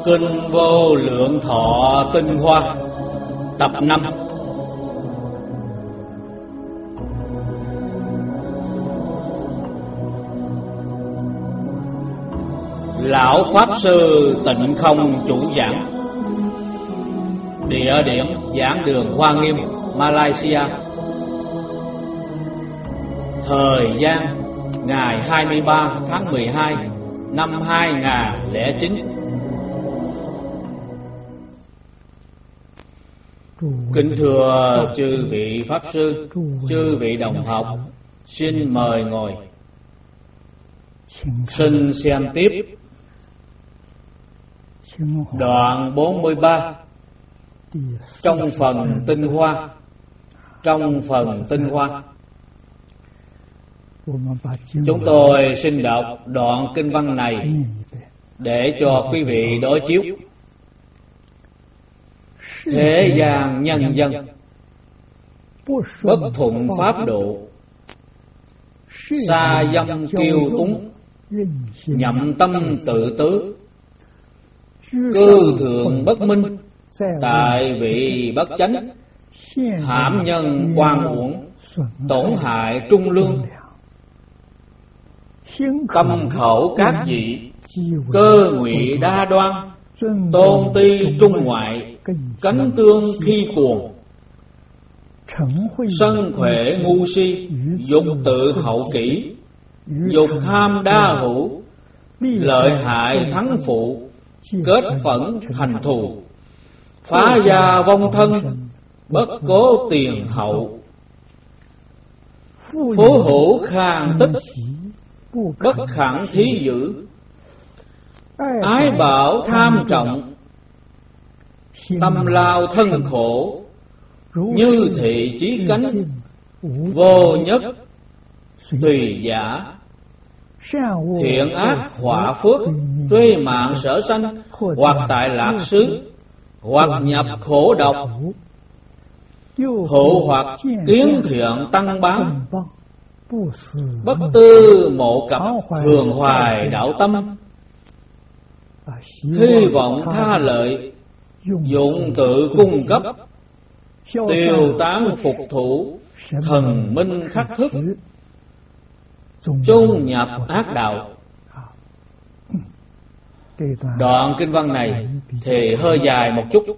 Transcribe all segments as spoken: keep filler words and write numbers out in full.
Kinh Vô Lượng Thọ Tinh Hoa Tập năm. Lão Pháp Sư Tịnh Không chủ giảng. Địa điểm giảng đường Hoa Nghiêm, Malaysia. Thời gian ngày hai mươi ba tháng mười hai năm hai nghìn không trăm lẻ chín. Kính thưa chư vị Pháp Sư, chư vị đồng học, xin mời ngồi. Xin xem tiếp đoạn bốn mươi ba trong phần tinh hoa. Trong phần tinh hoa, chúng tôi xin đọc đoạn kinh văn này để cho quý vị đối chiếu. Thế gian nhân dân bất thuận pháp độ, xa dâm kiêu túng, nhậm tâm tự tứ, cư thượng bất minh, tại vị bất chánh, hãm nhân quan uổng, tổn hại trung lương, tâm khẩu các vị, cơ ngụy đa đoan, tôn ti trung ngoại, cánh tương khi cuồng, sân khỏe ngu si, dục tự hậu kỷ, dục tham đa hữu, lợi hại thắng phụ, kết phẫn thành thù, phá gia vong thân, bất cố tiền hậu, phú hữu khang tích, bất khẳng thí dữ, ái bảo tham trọng, tâm lao thân khổ, như thị chí cánh, vô nhất tùy giả, thiện ác họa phước, truy mạng sở sanh, hoặc tại lạc xứ, hoặc nhập khổ độc, hữu hoặc kiến thiện tăng bán, bất tư mộ cập, thường hoài đạo tâm, hy vọng tha lợi, dụng tự cung cấp, tiêu tán phục thủ, thần minh khắc thức, chung nhập ác đạo. Đoạn kinh văn này thì hơi dài một chút,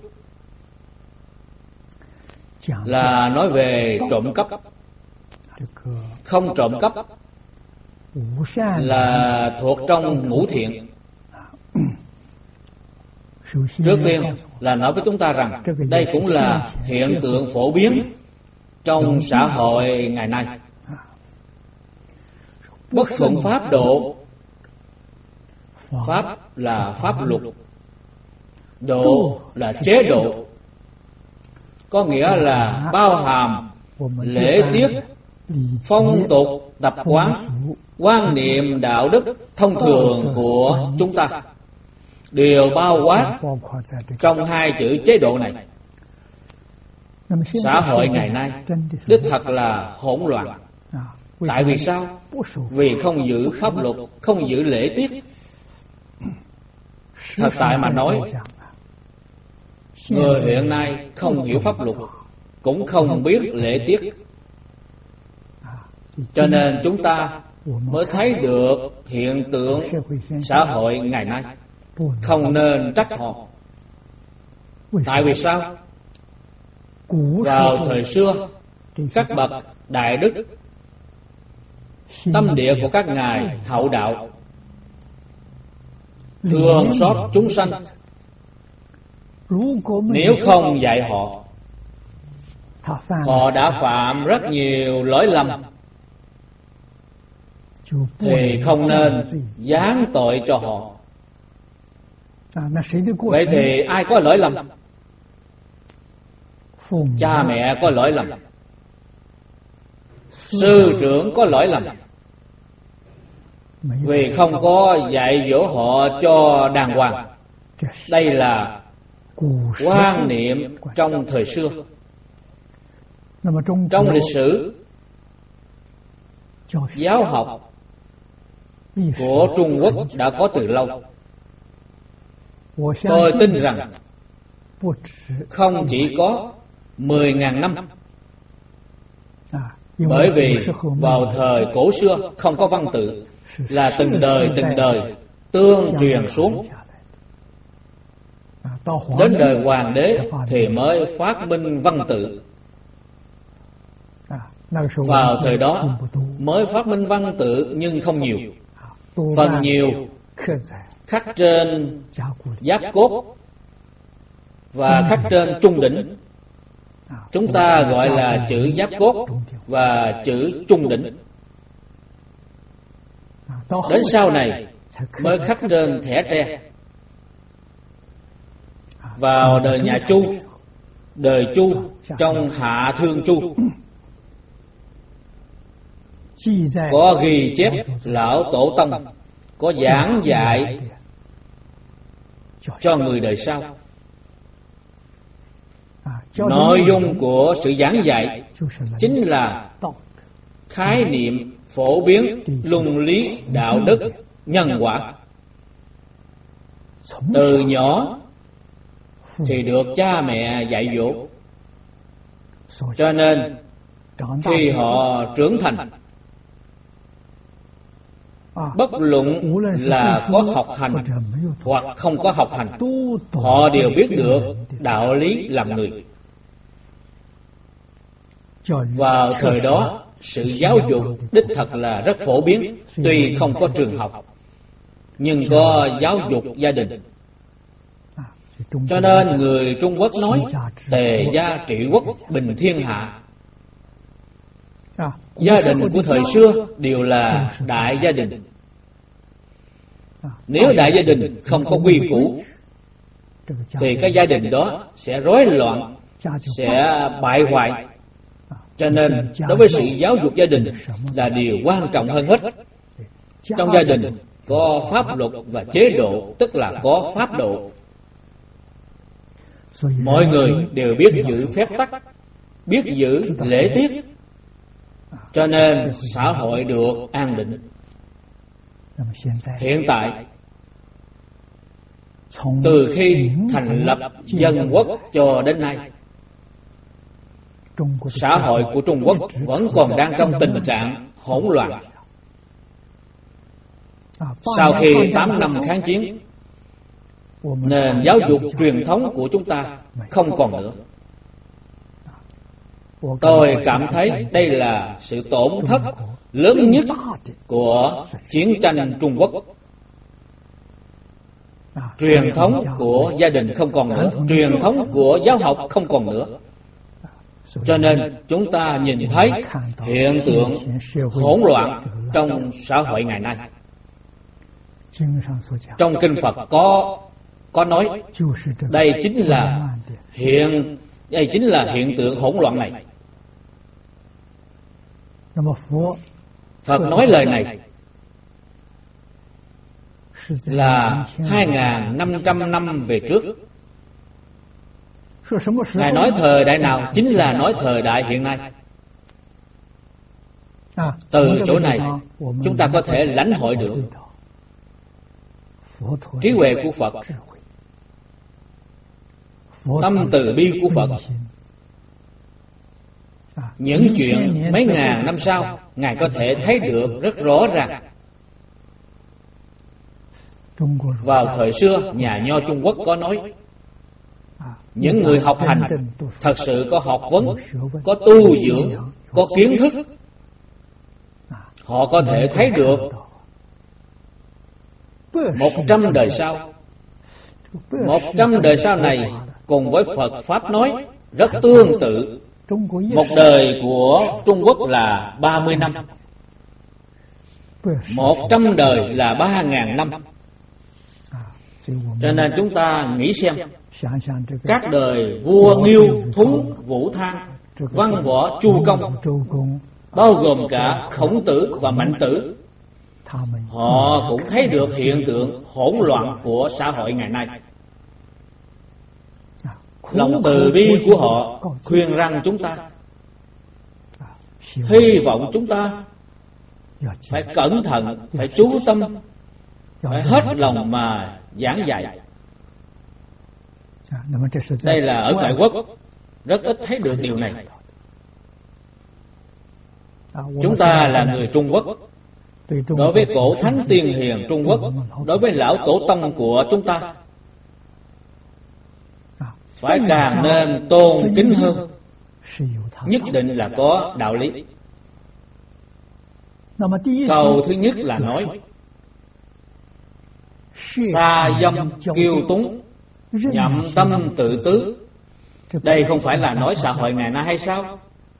là nói về trộm cắp. Không trộm cắp là thuộc trong ngũ thiện. Trước tiên là nói với chúng ta rằng đây cũng là hiện tượng phổ biến trong xã hội ngày nay. Bất thuận pháp độ, pháp là pháp luật, độ là chế độ, có nghĩa là bao hàm lễ tiết, phong tục, tập quán, quan niệm đạo đức thông thường của chúng ta, đều bao quát trong hai chữ chế độ này. Xã hội ngày nay đích thật là hỗn loạn. Tại vì sao? Vì không giữ pháp luật, không giữ lễ tiết. Thật tại mà nói, người hiện nay không hiểu pháp luật, cũng không biết lễ tiết, cho nên chúng ta mới thấy được hiện tượng xã hội ngày nay. Không nên trách họ. Tại vì sao? Vào thời xưa, các bậc đại đức, tâm địa của các ngài hậu đạo, thương xót chúng sanh. Nếu không dạy họ, họ đã phạm rất nhiều lỗi lầm, thì không nên giáng tội cho họ. Vậy thì ai có lỗi lầm? Cha mẹ có lỗi lầm, sư trưởng có lỗi lầm, vì không có dạy dỗ họ cho đàng hoàng. Đây là quan niệm trong thời xưa. Trong lịch sử giáo học của Trung Quốc đã có từ lâu. Tôi tin rằng không chỉ có mười ngàn năm, bởi vì vào thời cổ xưa không có văn tự, là từng đời từng đời tương truyền xuống. Đến đời hoàng đế thì mới phát minh văn tự. Vào thời đó mới phát minh văn tự nhưng không nhiều. Phần nhiều khắc trên giáp cốt và khắc trên trung đỉnh. Chúng ta gọi là chữ giáp cốt và chữ trung đỉnh. Đến sau này mới khắc trên thẻ tre. Vào đời nhà Chu, đời Chu trong Hạ Thương Chu, có ghi chép lão tổ tông có giảng dạy cho người đời sau. Nội dung của sự giảng dạy chính là khái niệm phổ biến luân lý đạo đức nhân quả. Từ nhỏ thì được cha mẹ dạy dỗ, cho nên khi họ trưởng thành, bất luận là có học hành hoặc không có học hành, họ đều biết được đạo lý làm người. Vào thời đó, sự giáo dục đích thật là rất phổ biến. Tuy không có trường học, nhưng có giáo dục gia đình. Cho nên người Trung Quốc nói tề gia trị quốc, bình thiên hạ. Gia đình của thời xưa đều là đại gia đình. Nếu đại gia đình không có quy củ thì cái gia đình đó sẽ rối loạn, sẽ bại hoại. Cho nên đối với sự giáo dục gia đình là điều quan trọng hơn hết. Trong gia đình có pháp luật và chế độ, tức là có pháp độ. Mọi người đều biết giữ phép tắc, biết giữ lễ tiết, cho nên xã hội được an định. Hiện tại, từ khi thành lập dân quốc cho đến nay, xã hội của Trung Quốc vẫn còn đang trong tình trạng hỗn loạn. Sau khi tám năm kháng chiến, nền giáo dục truyền thống của chúng ta không còn nữa. Tôi cảm thấy đây là sự tổn thất lớn nhất của chiến tranh Trung Quốc. Truyền thống của gia đình không còn nữa, truyền thống của giáo học không còn nữa. Cho nên chúng ta nhìn thấy hiện tượng hỗn loạn trong xã hội ngày nay. Trong kinh Phật có có nói đây chính là hiện đây chính là hiện tượng hỗn loạn này. Phật nói lời này là hai nghìn năm trăm năm về trước. Ngài nói thời đại nào chính là nói thời đại hiện nay. Từ chỗ này chúng ta có thể lãnh hội được trí huệ của Phật, tâm từ bi của Phật. Những chuyện mấy ngàn năm sau Ngài có thể thấy được rất rõ ràng. Vào thời xưa, nhà nho Trung Quốc có nói, những người học hành thật sự có học vấn, có tu dưỡng, có kiến thức, họ có thể thấy được một trăm đời sau. Một trăm đời sau này cùng với Phật Pháp nói rất tương tự. Một đời của Trung Quốc là ba mươi năm, một trăm đời là ba ngàn năm. Cho nên chúng ta nghĩ xem, các đời vua Nghiêu, Thúng, Vũ Thang, Văn Võ, Chu Công, bao gồm cả Khổng Tử và Mạnh Tử, họ cũng thấy được hiện tượng hỗn loạn của xã hội ngày nay. Lòng từ bi của họ khuyên rằng chúng ta, hy vọng chúng ta phải cẩn thận, phải chú tâm, phải hết lòng mà giảng dạy. Đây là ở ngoại quốc rất ít thấy được điều này. Chúng ta là người Trung Quốc, đối với cổ thánh tiên hiền Trung Quốc, đối với lão tổ tông của chúng ta, phải càng nên tôn kính hơn, nhất định là có đạo lý. Câu thứ nhất là nói xa dâm kiêu túng, nhậm tâm tự tứ. Đây không phải là nói xã hội ngày nay hay sao?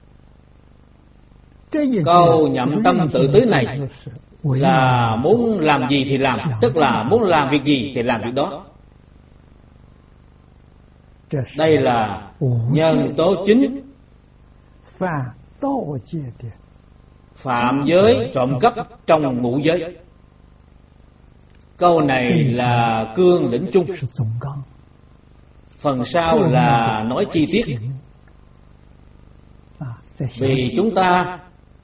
Câu nhậm tâm tự tứ này là muốn làm gì thì làm, tức là muốn làm việc gì thì làm việc đó. Đây là nhân tố chính phạm giới trộm cắp trong ngũ giới. Câu này là cương lĩnh chung, phần sau là nói chi tiết. Vì chúng ta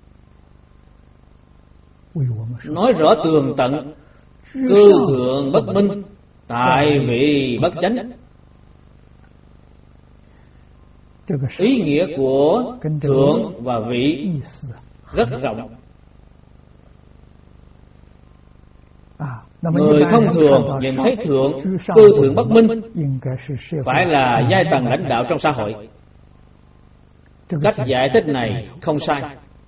nói rõ tường tận, cư thượng bất minh, tại vị bất chánh. Ý nghĩa của thượng và vị rất rộng. Người thông thường nhìn thấy thượng, cư thượng bất minh, phải là giai tầng lãnh đạo trong xã hội. Cách giải thích này không sai,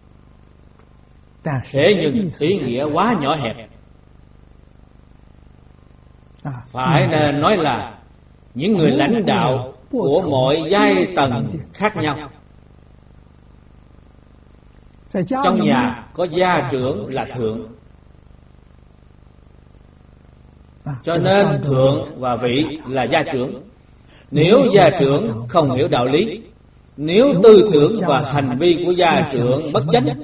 thế nhưng ý nghĩa quá nhỏ hẹp. Phải nên nói là những người lãnh đạo của mọi giai tầng khác nhau. Trong nhà có gia trưởng là thượng, cho nên thượng và vị là gia trưởng. Nếu gia trưởng không hiểu đạo lý, nếu tư tưởng và hành vi của gia trưởng bất chánh,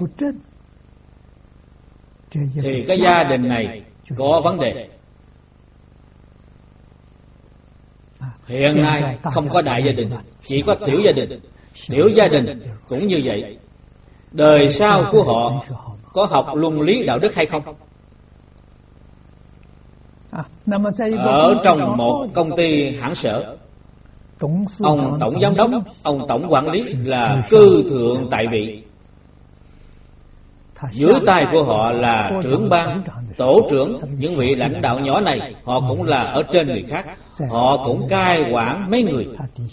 thì cái gia đình này có vấn đề. Hiện nay không có đại gia đình, chỉ có tiểu gia đình. Tiểu gia đình cũng như vậy. Đời sau của họ có học luân lý đạo đức hay không? Ở trong một công ty hãng sở, ông tổng giám đốc, ông tổng quản lý là cư thượng tại vị. Dưới tay của họ là trưởng ban, tổ trưởng. Những vị lãnh đạo nhỏ này họ cũng là ở trên người khác, họ cũng cai quản mấy người.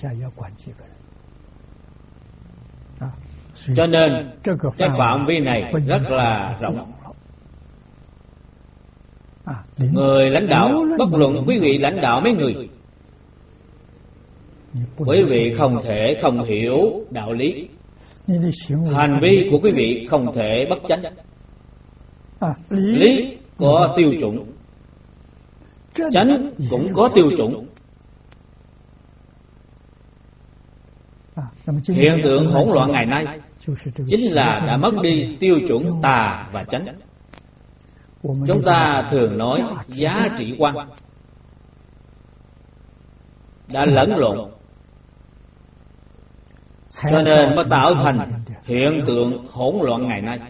Cho nên cái phạm vi này rất là rộng. Người lãnh đạo, bất luận quý vị lãnh đạo mấy người, quý vị không thể không hiểu đạo lý. Hành vi của quý vị không thể bất chánh. Lý có tiêu chuẩn, chánh cũng có tiêu chuẩn. Hiện tượng hỗn loạn ngày nay chính là đã mất đi tiêu chuẩn tà và chánh. Chúng ta thường nói giá trị quan đã lẫn lộn, cho nên mới tạo thành hiện tượng hỗn loạn ngày nay.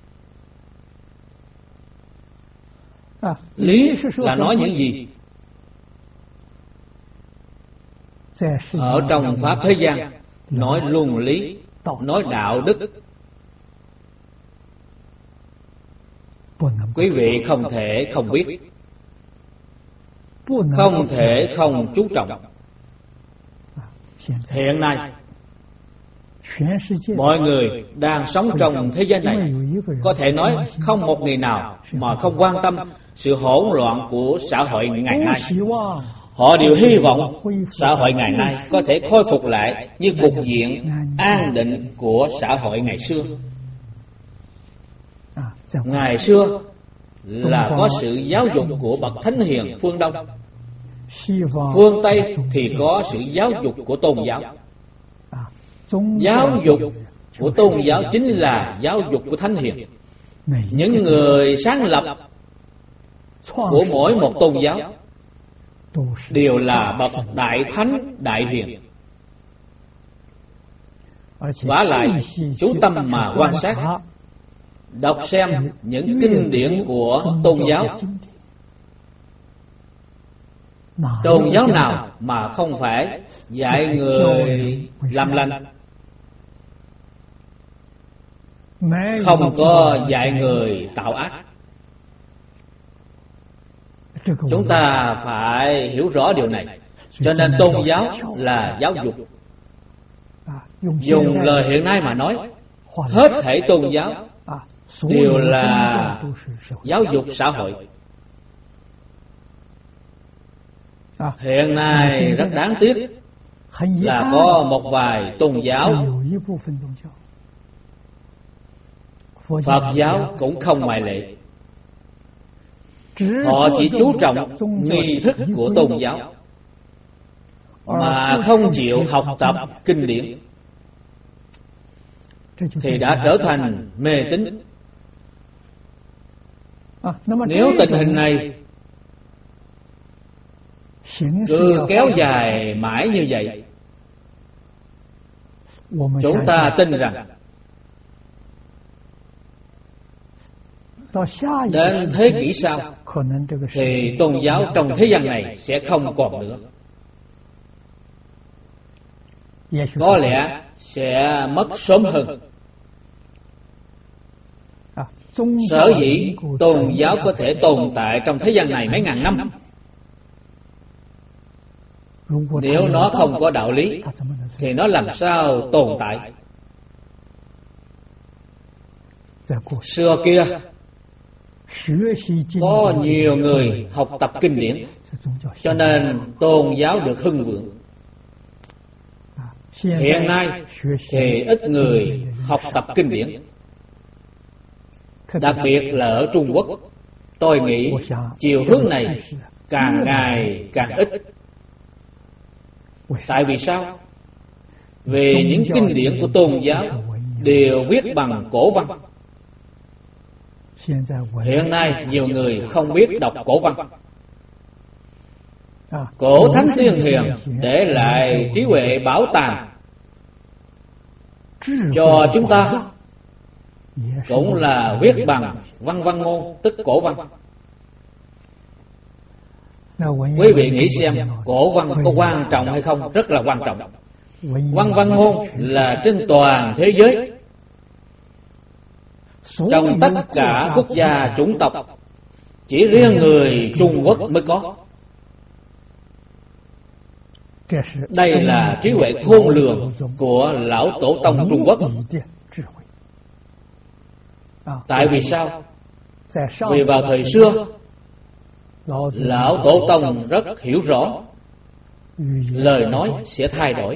Lý là nói những gì? Ở trong pháp thế gian nói luân lý, nói đạo đức. Quý vị không thể không biết, không thể không chú trọng. Hiện nay mọi người đang sống trong thế giới này, có thể nói không một người nào mà không quan tâm sự hỗn loạn của xã hội ngày nay. Họ đều hy vọng xã hội ngày nay có thể khôi phục lại như cục diện an định của xã hội ngày xưa. Ngày xưa là có sự giáo dục của bậc thánh hiền phương Đông, phương Tây thì có sự giáo dục của tôn giáo. Giáo dục của tôn giáo chính là giáo dục của thánh hiền. Những người sáng lập của mỗi một tôn giáo đều là bậc đại thánh đại hiền. Vả lại chú tâm mà quan sát, đọc xem những kinh điển của tôn giáo, Tôn giáo nào mà không phải dạy người làm lành, không có dạy người tạo ác. Chúng ta phải hiểu rõ điều này. Cho nên tôn giáo là giáo dục. Dùng lời hiện nay mà nói, hết thảy tôn giáo đều là giáo dục xã hội. Hiện nay rất đáng tiếc là có một vài tôn giáo, Phật giáo cũng không ngoại lệ, họ chỉ chú trọng nghi thức của tôn giáo mà không chịu học tập kinh điển, thì đã trở thành mê tín. Nếu tình hình này cứ kéo dài mãi như vậy, chúng ta tin rằng đến thế kỷ sau thì tôn giáo trong thế gian này sẽ không còn nữa. Có lẽ sẽ mất sớm hơn. Sở dĩ tôn giáo có thể tồn tại trong thế gian này mấy ngàn năm, nếu nó không có đạo lý thì nó làm sao tồn tại? Xưa kia có nhiều người học tập kinh điển, cho nên tôn giáo được hưng vượng. Hiện nay thì ít người học tập kinh điển, đặc biệt là ở Trung Quốc. Tôi nghĩ chiều hướng này càng ngày càng ít. Tại vì sao? Vì những kinh điển của tôn giáo đều viết bằng cổ văn. Hiện nay nhiều người không biết đọc cổ văn. Cổ thánh tiên hiền để lại trí huệ bảo tàng cho chúng ta cũng là viết bằng văn văn ngôn, tức cổ văn. Quý vị nghĩ xem, cổ văn có quan trọng hay không? Rất là quan trọng. Văn văn ngôn là trên toàn thế giới, trong tất cả quốc gia chủng tộc, chỉ riêng người Trung Quốc mới có. Đây là trí huệ khôn lường của lão tổ tông Trung Quốc. Tại vì sao? Vì vào thời xưa, lão tổ tông rất hiểu rõ lời nói sẽ thay đổi.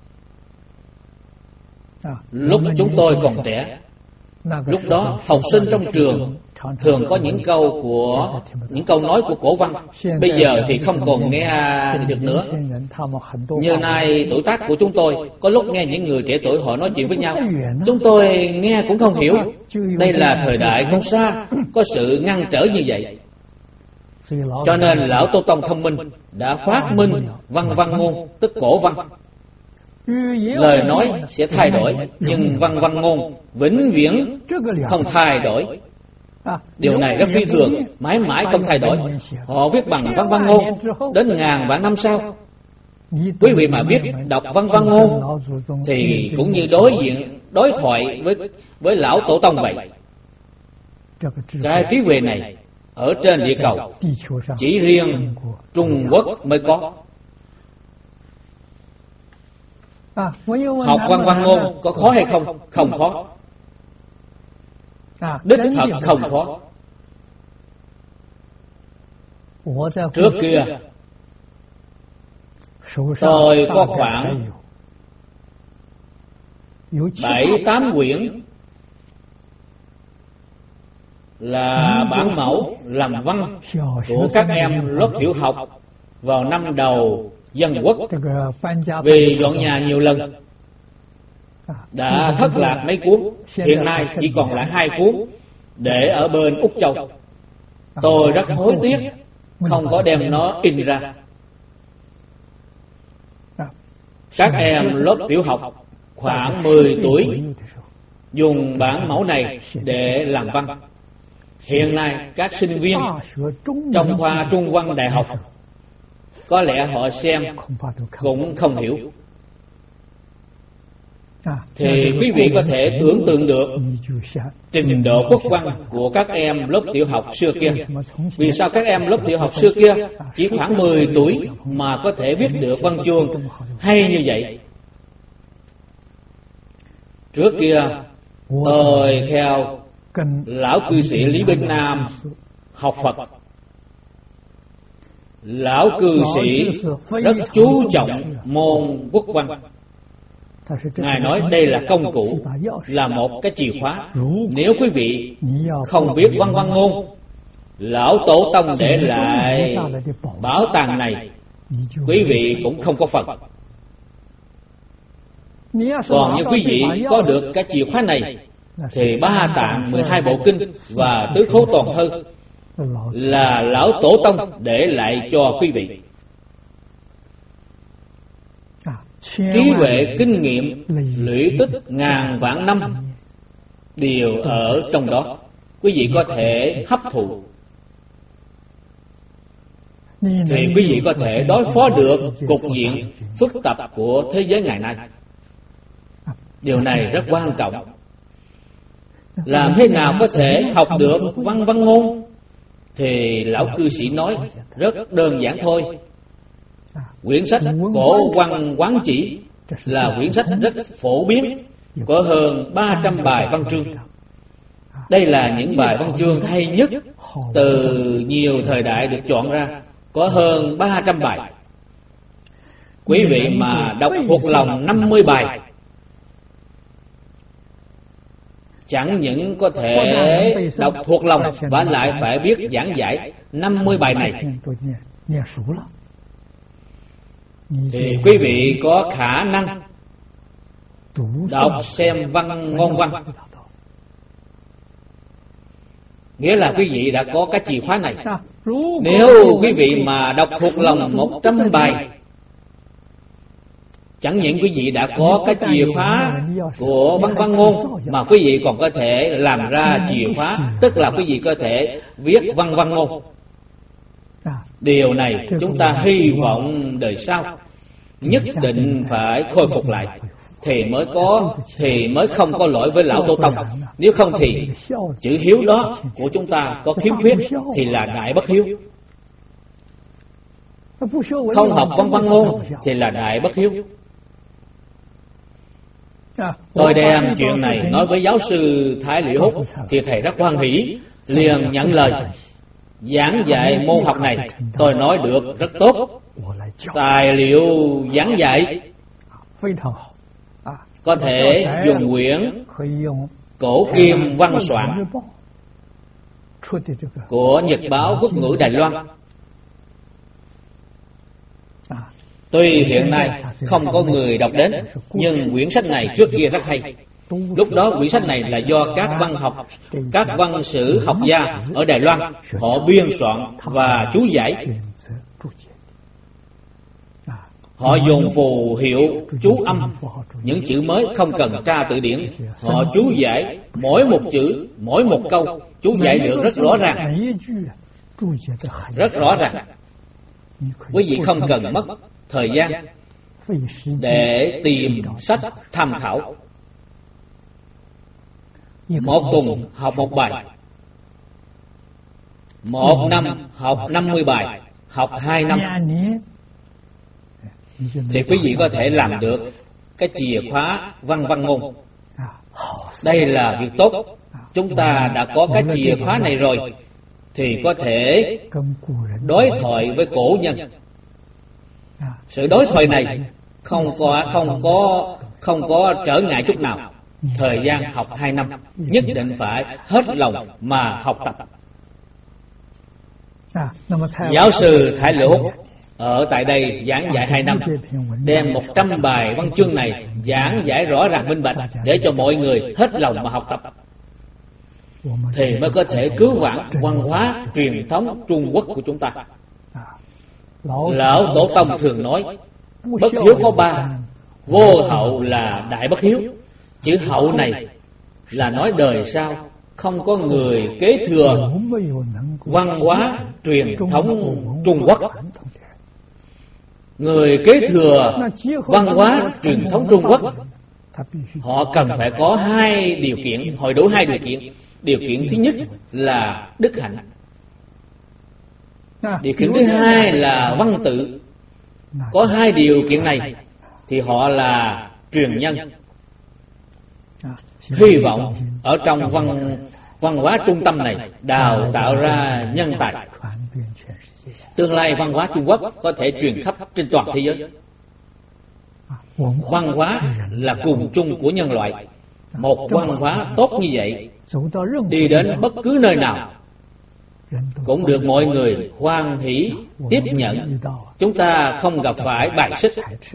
Lúc chúng tôi còn trẻ, lúc đó học sinh trong trường thường có những câu của những câu nói của cổ văn. Bây giờ thì không còn nghe được nữa. Như nay tuổi tác của chúng tôi, có lúc nghe những người trẻ tuổi họ nói chuyện với nhau, chúng tôi nghe cũng không hiểu. Đây là thời đại không xa, có sự ngăn trở như vậy. Cho nên lão tổ tông thông minh đã phát minh văn văn ngôn, tức cổ văn. Lời nói sẽ thay đổi, nhưng văn văn ngôn vĩnh viễn không thay đổi. Điều này rất phi thường, mãi mãi không thay đổi. Họ viết bằng văn văn ngôn đến ngàn vạn năm sau. Quý vị mà biết đọc văn văn ngôn thì cũng như đối diện đối thoại với với lão tổ tông vậy. Cái trí huệ này ở trên địa cầu chỉ riêng Trung Quốc mới có. Học văn văn ngôn có khó hay không? Không khó. Đích thật không khó. Trước kia tôi có khoảng bảy tám quyển là bản mẫu làm văn của các em lớp tiểu học vào năm đầu Dân Quốc. Vì dọn nhà nhiều lần đã thất lạc mấy cuốn, hiện nay chỉ còn lại hai cuốn để ở bên Úc Châu. Tôi rất hối tiếc không có đem nó in ra. Các em lớp tiểu học khoảng mười tuổi dùng bản mẫu này để làm văn. Hiện nay các sinh viên trong khoa Trung văn đại học có lẽ họ xem cũng không hiểu. Thì quý vị có thể tưởng tượng được trình độ quốc văn của các em lớp tiểu học xưa kia. Vì sao các em lớp tiểu học xưa kia chỉ khoảng mười tuổi mà có thể viết được văn chương hay như vậy? Trước kia tôi theo lão cư sĩ Lý Binh Nam học Phật. Lão cư sĩ rất chú trọng môn quốc văn. Ngài nói đây là công cụ, là một cái chìa khóa. Nếu quý vị không biết văn văn ngôn, lão tổ tông để lại bảo tàng này, quý vị cũng không có phần. Còn như quý vị có được cái chìa khóa này, thì ba tạng, mười hai bộ kinh và tứ khố toàn thư là lão tổ tông để lại cho quý vị. Trí huệ kinh nghiệm lũy tích ngàn vạn năm đều ở trong đó, quý vị có thể hấp thụ, thì quý vị có thể đối phó được cục diện phức tạp của thế giới ngày nay. Điều này rất quan trọng. Làm thế nào có thể học được văn văn ngôn? Thì lão cư sĩ nói rất đơn giản thôi. Quyển sách Cổ Văn Quán Chỉ là quyển sách rất phổ biến, có hơn ba trăm bài văn chương. Đây là những bài văn chương hay nhất từ nhiều thời đại được chọn ra, có hơn ba trăm bài. Quý vị mà đọc thuộc lòng năm mươi bài, chẳng những có thể đọc thuộc lòng và lại phải biết giảng giải năm mươi bài này, thì quý vị có khả năng đọc xem văn ngôn văn. Nghĩa là quý vị đã có cái chìa khóa này. Nếu quý vị mà đọc thuộc lòng một trăm bài, chẳng những quý vị đã có cái chìa khóa của văn văn ngôn, mà quý vị còn có thể làm ra chìa khóa, tức là quý vị có thể viết văn văn ngôn. Điều này chúng ta hy vọng đời sau nhất định phải khôi phục lại, thì mới có thì mới không có lỗi với lão tổ tông. Nếu không thì chữ hiếu đó của chúng ta có khiếm khuyết thì là đại bất hiếu. Không học văn văn ngôn thì là đại bất hiếu. Tôi đem chuyện này nói với giáo sư Thái Liễu Húc, thì thầy rất hoan hỷ, liền nhận lời giảng dạy môn học này. Tôi nói được rất tốt. Tài liệu giảng dạy có thể dùng quyển Cổ Kim Văn Soạn của Nhật báo Quốc ngữ Đài Loan. Tuy hiện nay không có người đọc đến, nhưng quyển sách này trước kia rất hay. Lúc đó quyển sách này là do các văn học, các văn sử học gia ở Đài Loan họ biên soạn và chú giải. Họ dùng phù hiệu chú âm, những chữ mới không cần tra từ điển. Họ chú giải mỗi một chữ, mỗi một câu chú giải được rất rõ ràng, rất rõ ràng. Quý vị không cần mất thời gian để tìm sách tham khảo. Một tuần học một bài, một năm học năm mươi bài, học hai năm, thì quý vị có thể làm được cái chìa khóa văn văn ngôn. Đây là việc tốt. Chúng ta đã có cái chìa khóa này rồi, thì có thể đối thoại với cổ nhân. Sự đối thoại này không có không có không có trở ngại chút nào. Thời gian học hai năm, nhất định phải hết lòng mà học tập. Giáo sư Thái Liễu Húc ở tại đây giảng dạy hai năm, đem một trăm bài văn chương này giảng giải rõ ràng minh bạch, để cho mọi người hết lòng mà học tập, thì mới có thể cứu vãn văn hóa truyền thống Trung Quốc của chúng ta. Lão tổ tông thường nói bất hiếu có ba, vô hậu là đại bất hiếu. Chữ hậu này là nói đời sau không có người kế thừa văn hóa truyền thống Trung Quốc. người kế thừa văn hóa truyền thống Trung Quốc, họ cần phải có hai điều kiện, hội đủ hai điều kiện. Điều kiện thứ nhất là đức hạnh, điều kiện thứ hai là văn tự. Có hai điều kiện này thì họ là truyền nhân. Hy vọng ở trong văn văn hóa trung tâm này đào tạo ra nhân tài. Tương lai văn hóa Trung Quốc có thể truyền khắp trên toàn thế giới. Văn hóa là cùng chung của nhân loại. Một văn hóa tốt như vậy, đi đến bất cứ nơi nào cũng được mọi người hoan hỷ tiếp nhận. Chúng ta không gặp phải bài xích.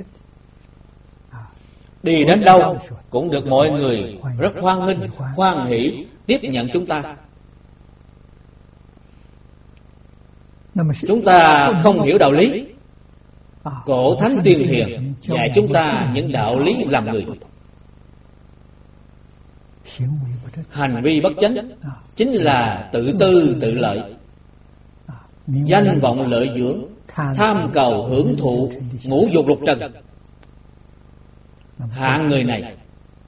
Đi đến đâu cũng được mọi người rất hoan nghênh, hoan hỷ tiếp nhận chúng ta. Chúng ta không hiểu đạo lý, cổ thánh tiên hiền dạy chúng ta những đạo lý làm người. Hành vi bất chánh chính là tự tư tự lợi, danh vọng lợi dưỡng, tham cầu hưởng thụ, ngũ dục lục trần. Hạng người này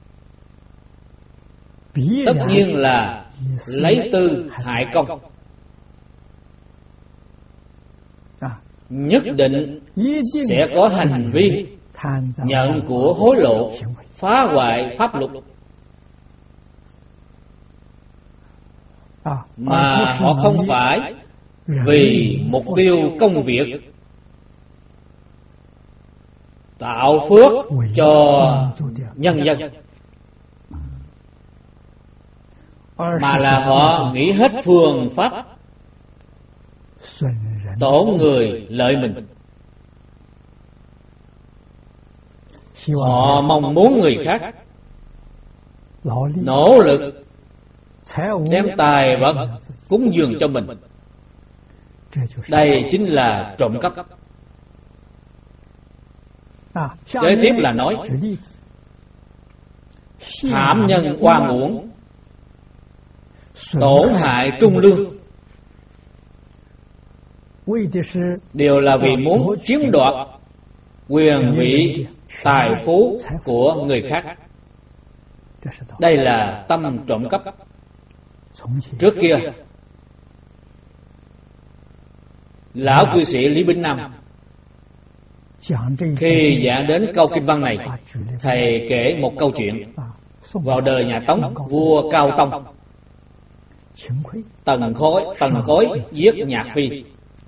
tất nhiên là lấy tư hại công, nhất định sẽ có hành vi nhận của hối lộ, phá hoại pháp luật, mà họ không phải vì mục tiêu công việc tạo phước cho nhân dân, mà là họ nghĩ hết phương pháp tổn người lợi mình. Họ mong muốn người khác nỗ lực đem tài vật cúng dường cho mình. Đây chính là trộm cắp. Kế tiếp là nói hãm nhân oan uổng, tổn hại trung lương, đều là vì muốn chiếm đoạt quyền vị, tài phú của người khác. Đây là tâm trộm cắp. Trước kia, lão cư sĩ Lý Bính Nam khi giảng đến câu kinh văn này, thầy kể một câu chuyện. Vào đời nhà Tống, vua Cao Tông tần khối tần cối giết Nhạc Phi.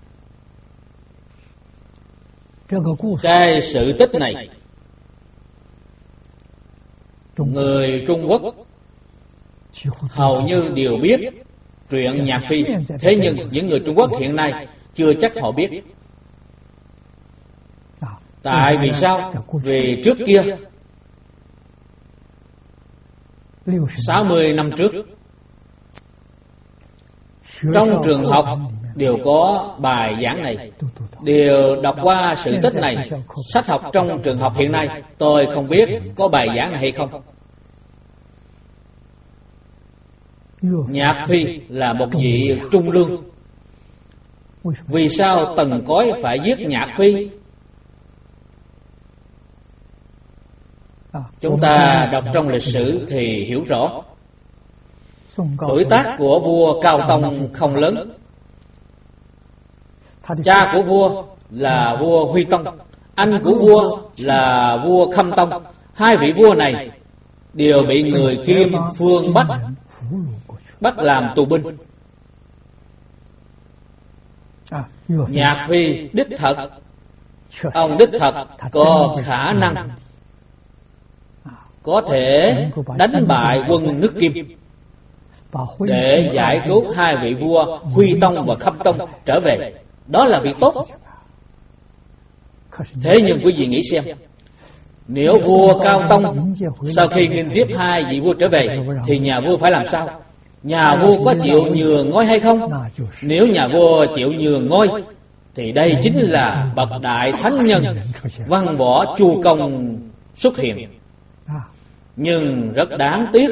Cái sự tích này, người Trung Quốc hầu như đều biết chuyện Nhạc Phi. Thế nhưng những người Trung Quốc hiện nay chưa chắc họ biết. Tại vì sao? Vì trước kia, sáu mươi năm trước, trong trường học đều có bài giảng này, đều đọc qua sự tích này. Sách học trong trường học hiện nay tôi không biết có bài giảng này hay không. Nhạc Phi là một vị trung lương. Vì sao tần cối phải giết Nhạc Phi? Chúng ta đọc trong lịch sử thì hiểu rõ. Tuổi tác của vua Cao Tông không lớn. Cha của vua là vua Huy Tông, anh của vua là vua Khâm Tông. Hai vị vua này đều bị người Kim phương bắt bắt làm tù binh. Nhạc Phi đích thật, ông đích thật có khả năng có thể đánh bại quân nước Kim để giải cứu hai vị vua Huy Tông và Khâm Tông trở về. Đó là việc tốt. Thế nhưng quý vị nghĩ xem, nếu vua Cao Tông sau khi nghênh tiếp hai vị vua trở về thì nhà vua phải làm sao? Nhà vua có chịu nhường ngôi hay không? Nếu nhà vua chịu nhường ngôi thì đây chính là bậc đại thánh nhân văn võ Chu Công xuất hiện. Nhưng rất đáng tiếc,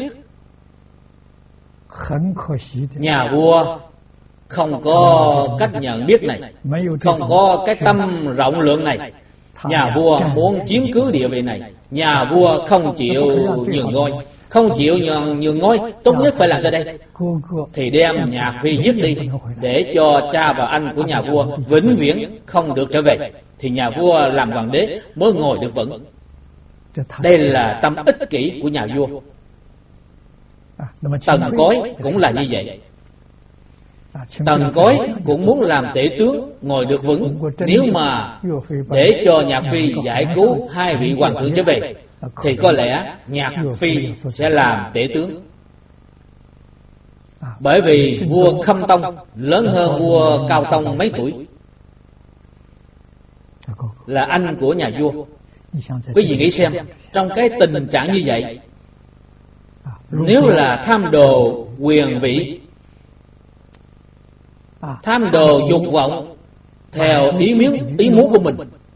nhà vua không có cách nhận biết này, không có cái tâm rộng lượng này. Nhà vua muốn chiếm cứ địa vị này, nhà vua không chịu nhường ngôi, không chịu nhường, nhường ngôi, tốt nhất phải làm sao đây? Thì đem Nhạc Phi giết đi, để cho cha và anh của nhà vua vĩnh viễn không được trở về, thì nhà vua làm hoàng đế mới ngồi được vững. Đây là tâm ích kỷ của nhà vua. Tần Cối cũng là như vậy. Tần Cối cũng muốn làm tể tướng ngồi được vững. Nếu mà để cho Nhạc Phi giải cứu hai vị hoàng thượng trở về, thì có lẽ Nhạc Phi sẽ làm tể tướng. Bởi vì vua Khâm Tông lớn hơn vua Cao Tông mấy tuổi, là anh của nhà vua. Quý vị nghĩ xem, trong cái tình trạng như vậy, nếu là tham đồ quyền vị, tham đồ dục vọng theo ý miếng ý muốn của mình,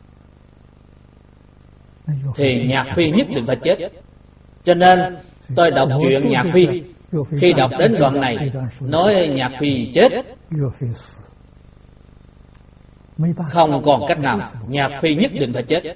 thì Nhạc Phi nhất định phải chết. Cho nên tôi đọc truyện Nhạc Phi, khi đọc đến đoạn này nói Nhạc Phi chết, không còn cách nào, Nhạc Phi nhất định phải chết.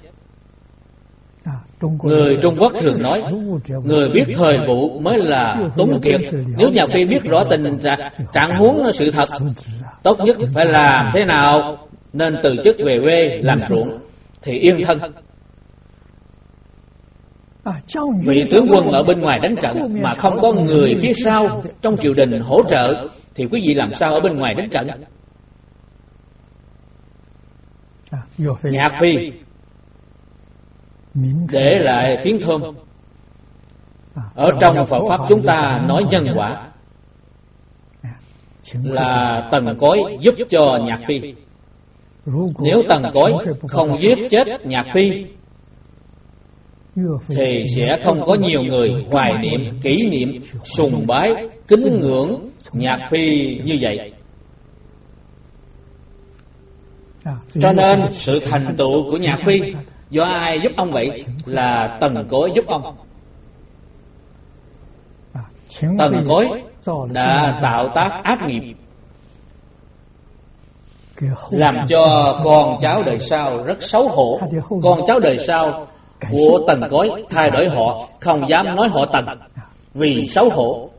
Người Trung Quốc thường nói, người biết thời vụ mới là tuấn kiệt. Nếu Nhạc Phi biết rõ tình trạng huống sự thật, tốt nhất phải làm thế nào nên từ chức về quê làm ruộng thì yên thân. Vị tướng quân ở bên ngoài đánh trận mà không có người phía sau trong triều đình hỗ trợ, thì quý vị làm sao ở bên ngoài đánh trận? Nhạc Phi để lại tiếng thơm. Ở trong Phật Pháp chúng ta nói nhân quả, là Tần Cối giúp cho Nhạc Phi. Nếu Tần Cối không giết chết Nhạc Phi, thì sẽ không có nhiều người hoài niệm, kỷ niệm, sùng bái, kính ngưỡng Nhạc Phi như vậy. Cho nên sự thành tựu của Nhạc Phi do ai giúp ông vậy? Là Tần Cối giúp ông. Tần Cối đã tạo tác ác nghiệp, làm cho con cháu đời sau rất xấu hổ. Con cháu đời sau của Tần Cối thay đổi họ, không dám nói họ Tần, vì xấu hổ.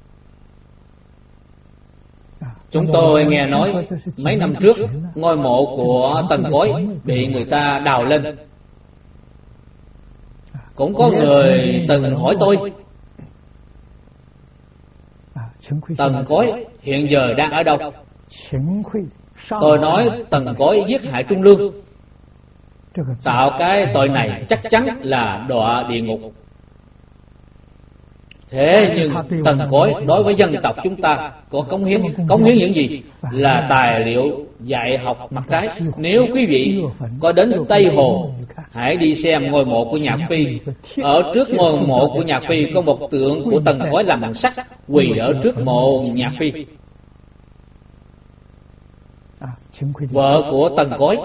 Chúng tôi nghe nói mấy năm trước ngôi mộ của Tần Cối bị người ta đào lên. Cũng có người từng hỏi tôi, Tần Cối hiện giờ đang ở đâu? Tôi nói Tần Cối giết hại Trung Lương, tạo cái tội này chắc chắn là đọa địa ngục. Thế nhưng Tần Cối đối với dân tộc chúng ta có cống hiến. Cống hiến những gì? Là tài liệu dạy học mặt trái. Nếu quý vị có đến Tây Hồ, hãy đi xem ngôi mộ của Nhạc Phi. Ở trước ngôi mộ của Nhạc Phi có một tượng của Tần Cối làm bằng sắt, quỳ ở trước mộ Nhạc Phi. Vợ của Tần Cối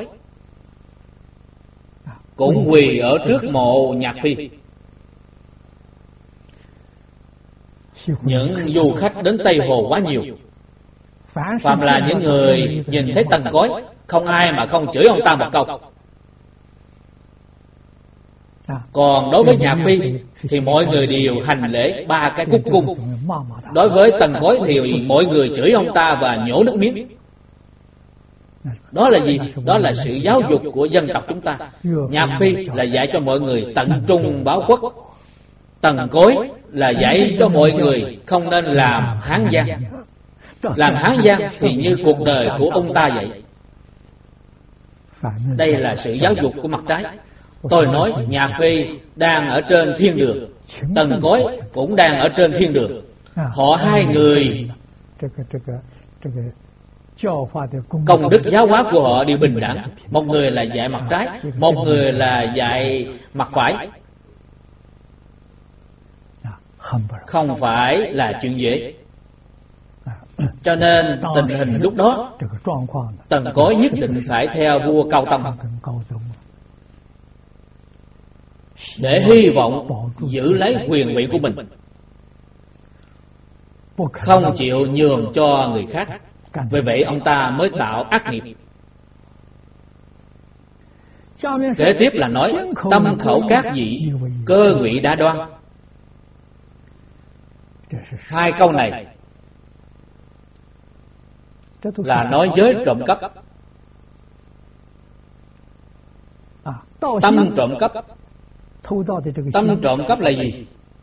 cũng quỳ ở trước mộ Nhạc Phi. Những du khách đến Tây Hồ quá nhiều. Phạm là những người nhìn thấy Tần Cối, không ai mà không chửi ông ta một câu. Còn đối với Nhạc Phi thì mọi người đều hành lễ ba cái cúc cung. Đối với Tần Cối thì mọi người chửi ông ta và nhổ nước miếng. Đó là gì? Đó là sự giáo dục của dân tộc chúng ta. Nhạc Phi là dạy cho mọi người tận trung báo quốc. Tần Cối là dạy cho mọi người không nên làm hán gian. Làm hán gian thì như cuộc đời của ông ta vậy. Đây là sự giáo dục của mặt trái. Tôi nói Nhạc Phi đang ở trên thiên đường, Tần Cối cũng đang ở trên thiên đường. Họ hai người công đức giáo hóa của họ đều bình đẳng. Một người là dạy mặt trái, một người là dạy mặt phải. Không phải là chuyện dễ. Cho nên tình hình lúc đó, Tần Cối nhất định phải theo vua Cao Tông, để hy vọng giữ lấy quyền vị của mình, không chịu nhường cho người khác. Vì vậy ông ta mới tạo ác nghiệp. Kế tiếp là nói tâm khẩu các vị cơ ngụy đã đoan. Hai câu này là nói giới trộm cắp. Tâm trộm cắp. Tâm trộm cắp là gì?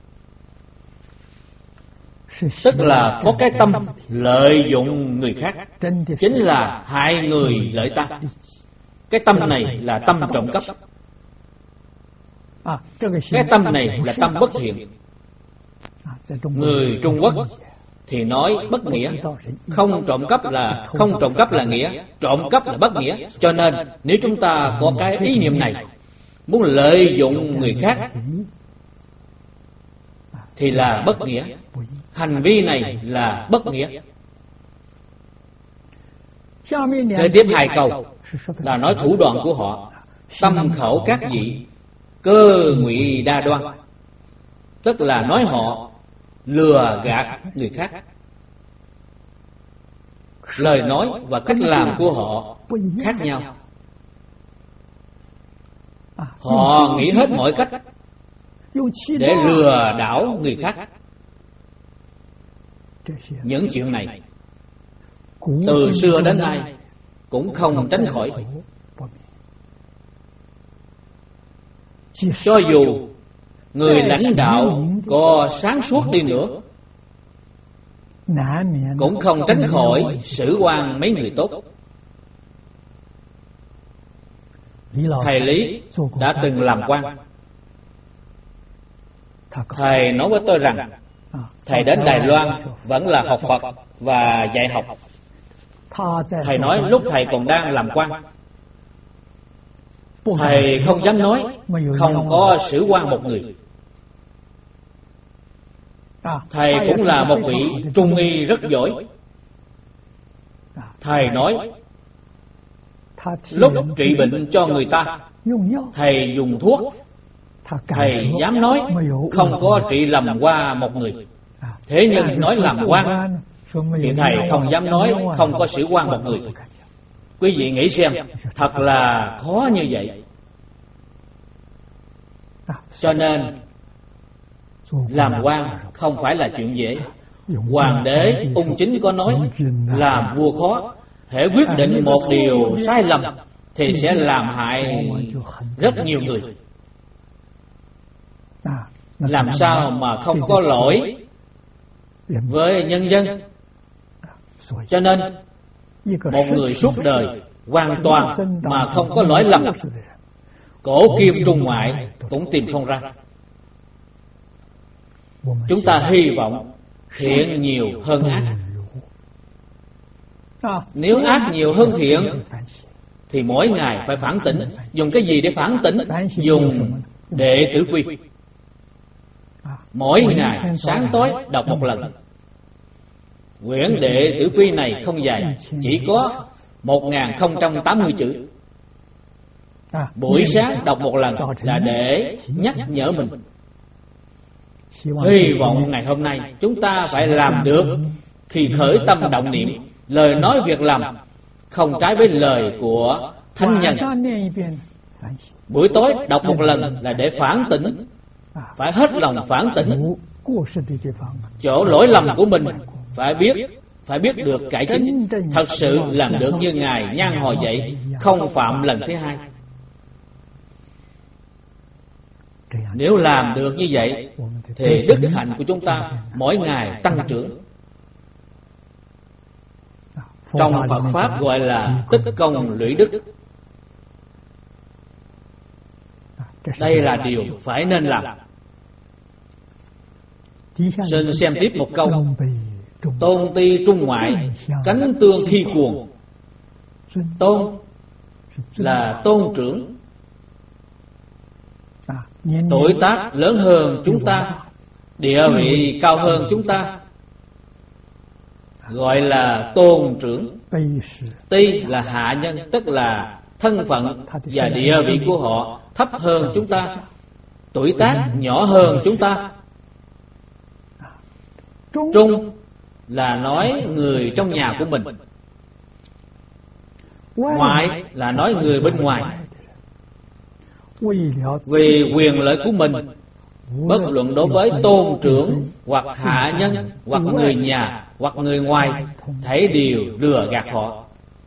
Tức là có cái tâm lợi dụng người khác, chính là hại người lợi ta. Cái tâm này là tâm trộm cắp. Cái tâm này là tâm bất thiện. Người Trung Quốc thì nói bất nghĩa. Không trộm cắp là không trộm cắp là nghĩa, trộm cắp là bất nghĩa. Cho nên nếu chúng ta có cái ý niệm này, muốn lợi dụng người khác thì là bất nghĩa. Hành vi này là bất nghĩa. Kế tiếp hai câu là nói thủ đoạn của họ. Tâm khẩu các vị cơ ngụy đa đoan. Tức là nói họ lừa gạt người khác. Lời nói và cách làm của họ khác nhau. Họ nghĩ hết mọi cách để lừa đảo người khác. Những chuyện này từ xưa đến nay cũng không tránh khỏi. Cho dù người lãnh đạo có sáng suốt đi nữa, cũng không tránh khỏi xử oan mấy người tốt. Thầy Lý đã từng làm quan. Thầy nói với tôi rằng thầy đến Đài Loan vẫn là học Phật và dạy học. Thầy nói lúc thầy còn đang làm quan, thầy không dám nói không có xử oan một người. Thầy cũng là một vị trung y rất giỏi. Thầy nói lúc trị bệnh cho người ta, thầy dùng thuốc, thầy dám nói không có trị lầm qua một người. Thế nhưng nói làm quan thì thầy không dám nói không có xử oan một người. Quý vị nghĩ xem, thật là khó như vậy. Cho nên làm quan không phải là chuyện dễ. Hoàng đế Ung Chính có nói làm vua khó, hễ quyết định một điều sai lầm thì sẽ làm hại rất nhiều người. Làm sao mà không có lỗi với nhân dân. Cho nên một người suốt đời hoàn toàn mà không có lỗi lầm, cổ kim trung ngoại cũng tìm không ra. Chúng ta hy vọng thiện nhiều hơn ác. Nếu ác nhiều hơn thiện thì mỗi ngày phải phản tỉnh. Dùng cái gì để phản tỉnh? Dùng Đệ Tử Quy. Mỗi ngày sáng tối đọc một lần. Quyển Đệ Tử Quy này không dài, chỉ có một nghìn không trăm tám mươi chữ. Buổi sáng đọc một lần là để nhắc nhở mình. Hy vọng ngày hôm nay chúng ta phải làm được. Khi khởi tâm động niệm, lời nói việc làm không trái với lời của thánh nhân. Buổi tối đọc một lần là để phản tỉnh, phải hết lòng phản tỉnh. Chỗ lỗi lầm của mình phải biết, phải biết được cải chính, thật sự làm được như ngài Nhan Hồi dạy, không phạm lần thứ hai. Nếu làm được như vậy thì đức hạnh của chúng ta mỗi ngày tăng trưởng. Trong Phật Pháp gọi là tích công lũy đức. Đây là điều phải nên làm. Xin xem tiếp một câu. Tôn ti trung ngoại, cánh tương khi cuồng. Tôn là tôn trưởng, tuổi tác lớn hơn chúng ta, địa vị cao hơn chúng ta, gọi là tôn trưởng. Ti là hạ nhân, tức là thân phận và địa vị của họ thấp hơn chúng ta, tuổi tác nhỏ hơn chúng ta. Trung là nói người trong nhà của mình. Ngoại là nói người bên ngoài. vì quyền lợi của mình, bất luận đối với tôn trưởng hoặc hạ nhân hoặc người nhà hoặc người ngoài, thảy đều lừa gạt họ.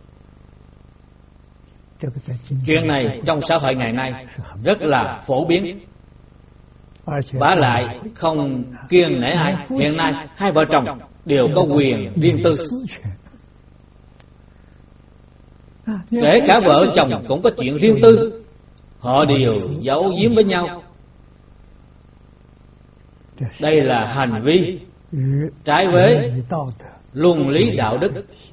Chuyện này trong xã hội ngày nay rất là phổ biến. Vả lại không kiêng nể ai. Hiện nay hai vợ chồng đều có quyền riêng tư, kể cả vợ chồng cũng có chuyện riêng tư, họ đều giấu giếm với nhau. Đây là hành vi trái với luân lý đạo đức.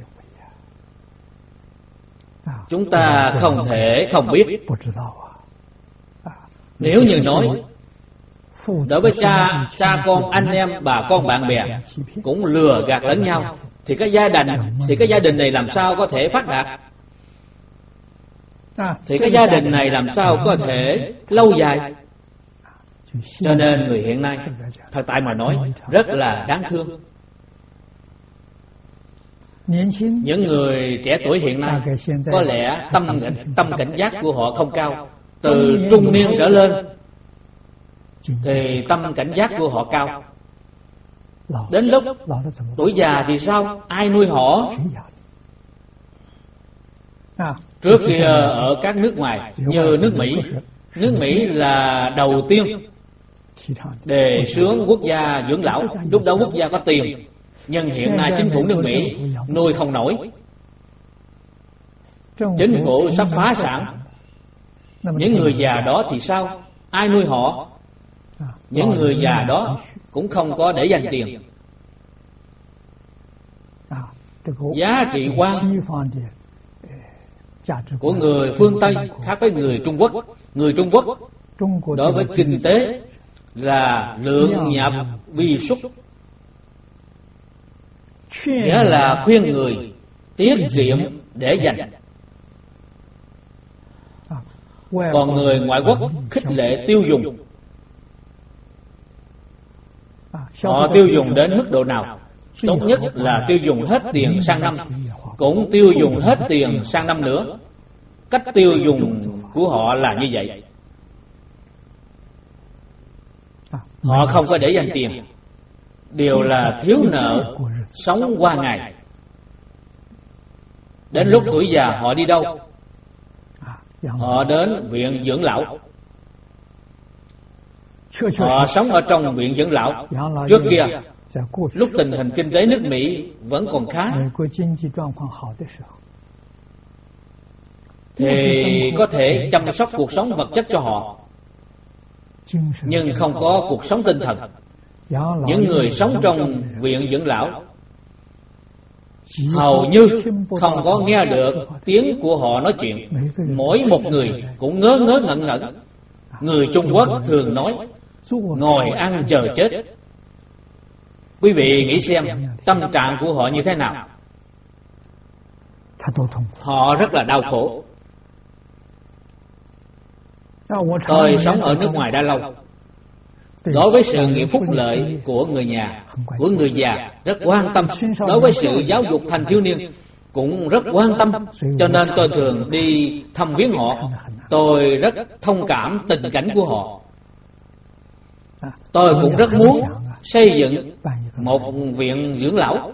Chúng ta không thể không biết. Nếu như nói đối với cha, cha con, anh em, bà con, bạn bè cũng lừa gạt lẫn nhau, thì cái gia đình, thì cái gia đình này làm sao có thể phát đạt? Thì cái gia đình này làm sao có thể lâu dài? Cho nên người hiện nay, thật tại mà nói, rất là đáng thương. Những người trẻ tuổi hiện nay có lẽ tâm tâm cảnh giác của họ không cao. Từ trung niên trở lên thì tâm cảnh giác của họ cao. Đến lúc tuổi già thì sao? Ai nuôi họ? Trước kia ở các nước ngoài như nước Mỹ, nước Mỹ là đầu tiên đề xướng quốc gia dưỡng lão. Lúc đó quốc gia có tiền, nhưng hiện nay chính phủ nước Mỹ nuôi không nổi. Chính phủ sắp phá sản. Những người già đó thì sao? Ai nuôi họ? Những người già đó cũng không có để dành tiền. Giá trị quan của người phương Tây khác với người Trung Quốc. Người Trung Quốc đối với kinh tế là lượng nhập vi suất, nghĩa là khuyên người tiết kiệm để dành. Còn người ngoại quốc khích lệ tiêu dùng. Họ tiêu dùng đến mức độ nào? Tốt nhất là tiêu dùng hết tiền sang năm, cũng tiêu dùng hết tiền sang năm nữa. Cách tiêu dùng của họ là như vậy. Họ không có để dành tiền, đều là thiếu nợ, sống qua ngày. Đến lúc tuổi già họ đi đâu? Họ đến viện dưỡng lão. Họ sống ở trong viện dưỡng lão. Trước kia, lúc tình hình kinh tế nước Mỹ vẫn còn khá, thì có thể chăm sóc cuộc sống vật chất cho họ, nhưng không có cuộc sống tinh thần. Những người sống trong viện dưỡng lão hầu như không có nghe được tiếng của họ nói chuyện. Mỗi một người cũng ngớ ngớ ngẩn ngẩn. Người Trung Quốc thường nói ngồi ăn chờ chết. Quý vị nghĩ xem tâm trạng của họ như thế nào? Họ rất là đau khổ. Tôi sống ở nước ngoài đã lâu. Đối với sự nghiệp phúc lợi của người nhà, của người già rất quan tâm. Đối với sự giáo dục thanh thiếu niên cũng rất quan tâm. Cho nên tôi thường đi thăm viếng họ. Tôi rất thông cảm tình cảnh của họ. Tôi cũng rất muốn xây dựng một viện dưỡng lão.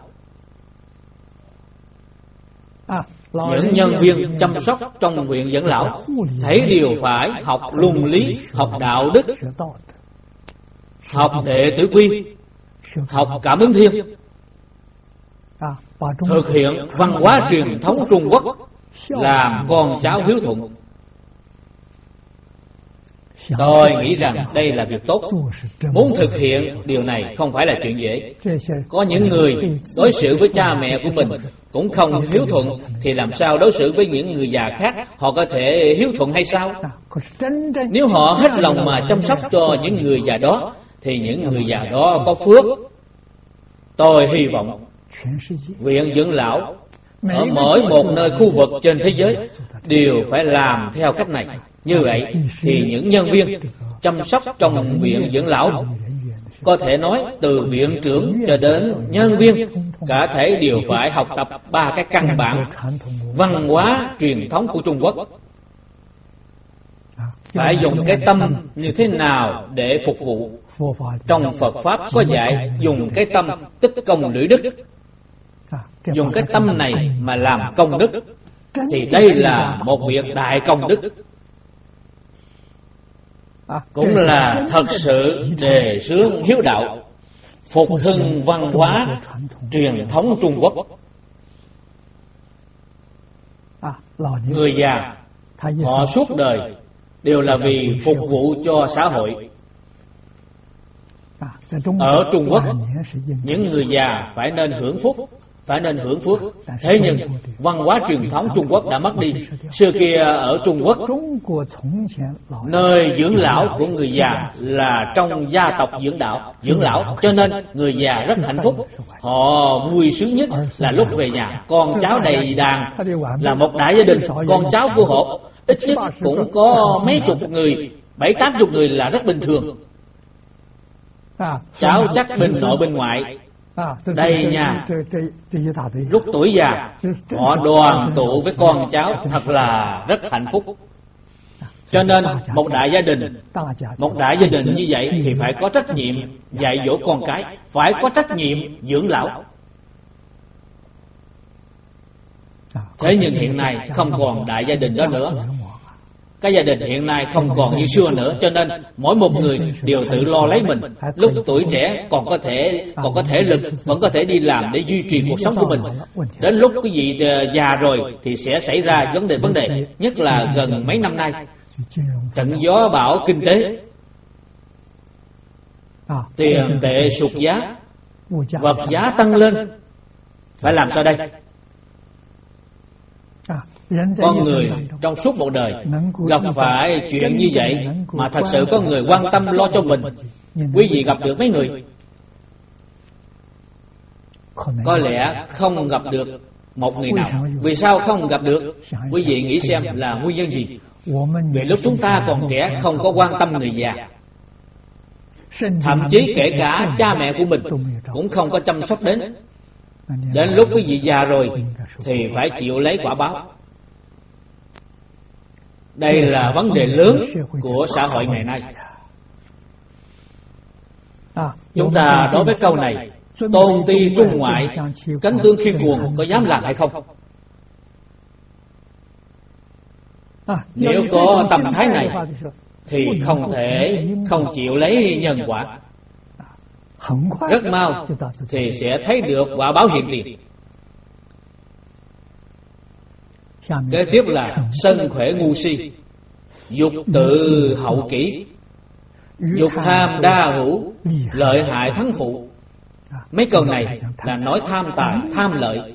Những nhân viên chăm sóc trong viện dưỡng lão thấy đều phải học luân lý, học đạo đức, học đệ tử quy, học cảm ứng thiên, thực hiện văn hóa truyền thống Trung Quốc, làm con cháu hiếu thuận. Tôi nghĩ rằng đây là việc tốt. Muốn thực hiện điều này không phải là chuyện dễ. Có những người đối xử với cha mẹ của mình cũng không hiếu thuận, thì làm sao đối xử với những người già khác họ có thể hiếu thuận hay sao? Nếu họ hết lòng mà chăm sóc cho những người già đó, thì những người già đó có phước. Tôi hy vọng viện dưỡng lão ở mỗi một nơi khu vực trên thế giới đều phải làm theo cách này. Như vậy thì những nhân viên chăm sóc trong viện dưỡng lão, có thể nói từ viện trưởng cho đến nhân viên, cả thể đều phải học tập ba cái căn bản văn hóa truyền thống của Trung Quốc. phải dùng cái tâm như thế nào để phục vụ. Trong Phật Pháp có dạy dùng cái tâm tích công lũy đức. Dùng cái tâm này mà làm công đức thì đây là một việc đại công đức, cũng là thật sự đề xướng hiếu đạo, phục hưng văn hóa truyền thống Trung Quốc. Người già họ suốt đời đều là vì phục vụ cho xã hội. Ở Trung Quốc, những người già phải nên hưởng phúc, phải nên hưởng phước. Thế nhưng văn hóa truyền thống Trung Quốc đã mất đi. Xưa kia ở Trung Quốc, nơi dưỡng lão của người già là trong gia tộc dưỡng đạo, dưỡng lão, cho nên người già rất hạnh phúc. Họ vui sướng nhất là lúc về nhà, con cháu đầy đàn, là một đại gia đình. Con cháu của họ ít nhất cũng có mấy chục người, bảy tám chục người là rất bình thường. Cháu chắc bên nội bên ngoại đây nhà. Lúc tuổi già họ đoàn tụ với con cháu, thật là rất hạnh phúc. Cho nên một đại gia đình, một đại gia đình như vậy thì phải có trách nhiệm dạy dỗ con cái, phải có trách nhiệm dưỡng lão. Thế nhưng hiện nay không còn đại gia đình đó nữa. Cái gia đình hiện nay không còn như xưa nữa, cho nên mỗi một người đều tự lo lấy mình. Lúc tuổi trẻ còn có thể còn có thể lực, vẫn có thể đi làm để duy trì cuộc sống của mình. Đến lúc cái gì già rồi thì sẽ xảy ra vấn đề vấn đề, nhất là gần mấy năm nay trận gió bão kinh tế, tiền tệ sụt giá, vật giá tăng lên. Phải làm sao đây? Con người trong suốt một đời gặp phải chuyện như vậy mà thật sự có người quan tâm lo cho mình. Quý vị gặp được mấy người? Có lẽ không gặp được một người nào. Vì sao không gặp được? Quý vị nghĩ xem là nguyên nhân gì? Vì lúc chúng ta còn trẻ không có quan tâm người già. Thậm chí kể cả cha mẹ của mình cũng không có chăm sóc đến. Đến lúc quý vị già rồi thì phải chịu lấy quả báo. Đây là vấn đề lớn của xã hội ngày nay. Chúng ta đối với câu này, tôn ti trung ngoại, cánh tương khi cuồng, có dám làm hay không? Nếu có tâm thái này thì không thể không chịu lấy nhân quả. Rất mau thì sẽ thấy được quả báo hiện tiền. Kế tiếp là sân khỏe ngu si, dục tự hậu kỷ, dục tham đa hữu, lợi hại thắng phụ. Mấy câu này là nói tham tài, tham lợi.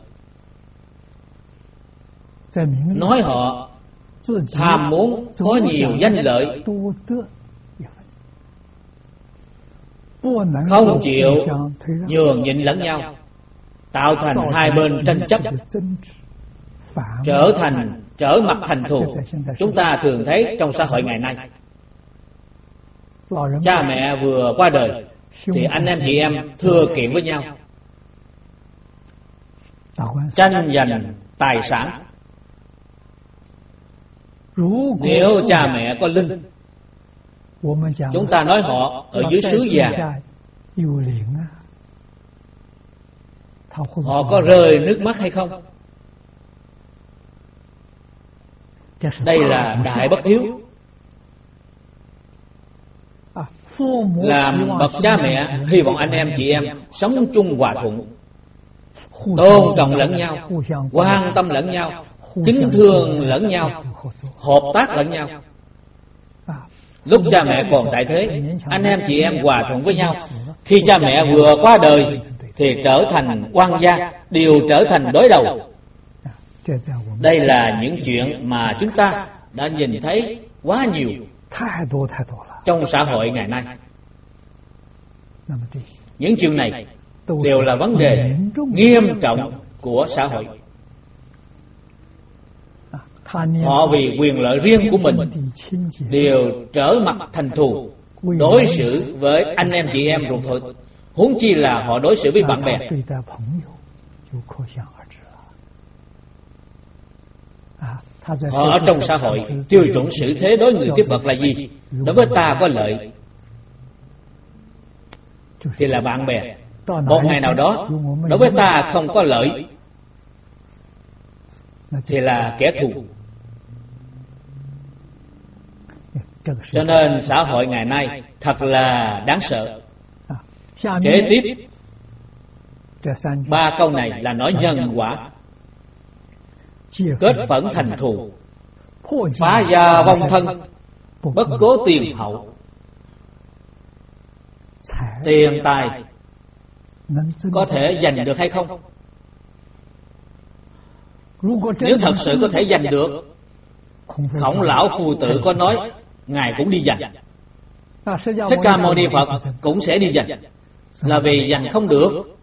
Nói họ tham muốn có nhiều danh lợi, không chịu nhường nhịn lẫn nhau, tạo thành hai bên tranh chấp, trở thành trở mặt thành thù. Chúng ta thường thấy trong xã hội ngày nay, cha mẹ vừa qua đời thì anh em chị em thưa kiện với nhau, tranh giành tài sản. Nếu cha mẹ có linh, chúng ta nói họ ở dưới xứ già, họ có rơi nước mắt hay không? Đây là đại bất hiếu. Làm bậc cha mẹ hy vọng anh em chị em sống chung hòa thuận, tôn trọng lẫn nhau, quan tâm lẫn nhau, kính thương lẫn nhau, hợp tác lẫn nhau. Lúc cha mẹ còn tại thế, anh em chị em hòa thuận với nhau. Khi cha mẹ vừa qua đời thì trở thành quan gia, đều trở thành đối đầu. Đây là những chuyện mà chúng ta đã nhìn thấy quá nhiều trong xã hội ngày nay. Những chuyện này đều là vấn đề nghiêm trọng của xã hội. Họ vì quyền lợi riêng của mình đều trở mặt thành thù, đối xử với anh em chị em ruột thịt, huống chi là họ đối xử với bạn bè. Họ ở trong xã hội tiêu chuẩn xử thế đối người tiếp vật là gì? Đối với ta có lợi thì là bạn bè. Một ngày nào đó đối với ta không có lợi thì là kẻ thù. Cho nên xã hội ngày nay thật là đáng sợ. Kế tiếp ba câu này là nói nhân quả. Kết phẫn thành thù, phá gia vong thân, bất cố tiền hậu. Tiền tài có thể giành được hay không? Nếu thật sự có thể giành được, Khổng lão phu tử có nói ngài cũng đi giành, Thích Ca Mâu Ni Phật cũng sẽ đi giành, là vì giành không được.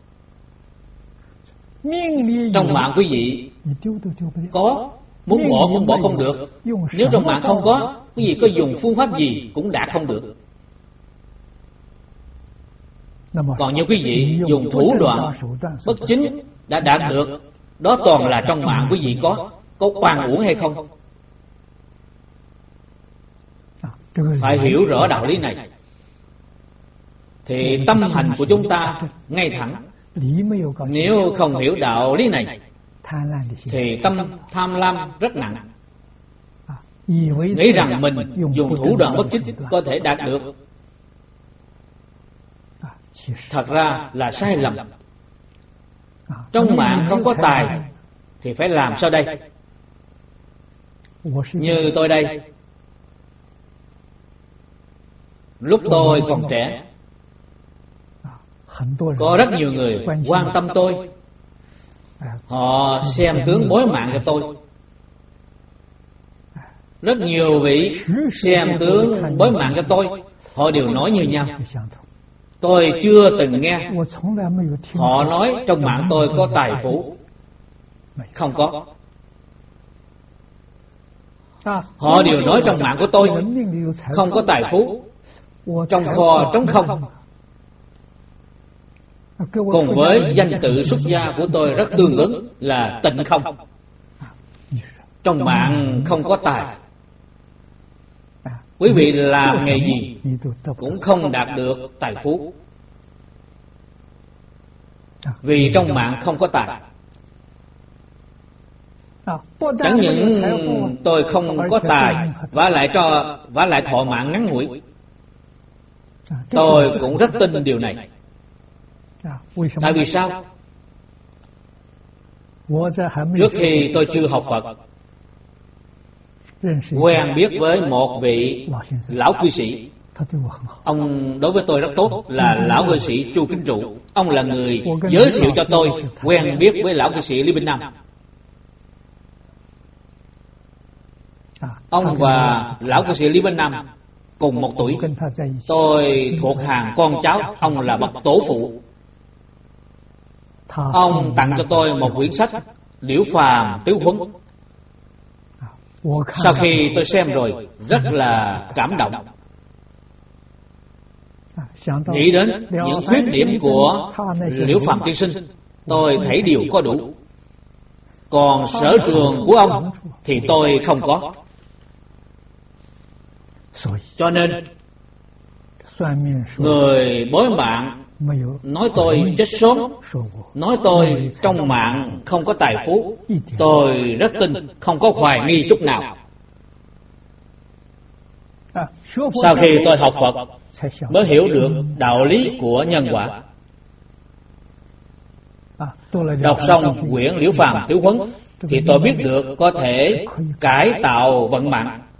Trong mạng quý vị có, muốn bỏ cũng bỏ không được. Nếu trong mạng không có, quý vị có dùng phương pháp gì cũng đạt không được. Còn như quý vị dùng thủ đoạn bất chính đã đạt được, đó toàn là trong mạng quý vị có. Có oan uổng hay không? Phải hiểu rõ đạo lý này thì tâm hành của chúng ta ngay thẳng. Nếu không hiểu đạo lý này thì tâm tham lam rất nặng, nghĩ rằng mình dùng thủ đoạn bất chính có thể đạt được. Thật ra là sai lầm. Trong mạng không có tài thì phải làm sao đây? Như tôi đây, lúc tôi còn trẻ, có rất nhiều người quan tâm tôi. Họ xem tướng bối mạng cho tôi. Rất nhiều vị xem tướng bối mạng cho tôi, họ đều nói như nhau. Tôi chưa từng nghe họ nói trong mạng tôi có tài phú. Không có. Họ đều nói trong mạng của tôi không có tài phú, trong kho trống không. Cùng với danh tự xuất gia của tôi rất tương ứng là tịnh không. Trong mạng không có tài. Quý vị làm nghề gì cũng không đạt được tài phú, vì trong mạng không có tài. Chẳng những tôi không có tài, vả lại cho vả lại thọ mạng ngắn ngủi. Tôi cũng rất tin điều này. Tại vì sao? Trước khi tôi chưa học Phật, quen biết với một vị lão cư sĩ. Ông đối với tôi rất tốt, là lão cư sĩ Chu Kính Trụ. Ông là người giới thiệu cho tôi quen biết với lão cư sĩ Lý Bình Nam. Ông và lão cư sĩ Lý Bình Nam cùng một tuổi. Tôi thuộc hàng con cháu, ông là bậc tổ phụ. Ông tặng cho tôi một quyển sách Liễu Phàm Tứ Huấn. Sau khi tôi xem rồi rất là cảm động, nghĩ đến những khuyết điểm của Liễu Phàm tiên sinh, tôi thấy điều có đủ. Còn sở trường của ông thì tôi không có. Cho nên người bối mạng nói tôi chết sớm, nói tôi trong mạng không có tài phú, tôi rất tin, không có hoài nghi chút nào. Sau khi tôi học Phật mới hiểu được đạo lý của nhân quả. Đọc xong quyển Liễu Phàm Tứ Huấn thì tôi biết được có thể cải tạo vận mạng.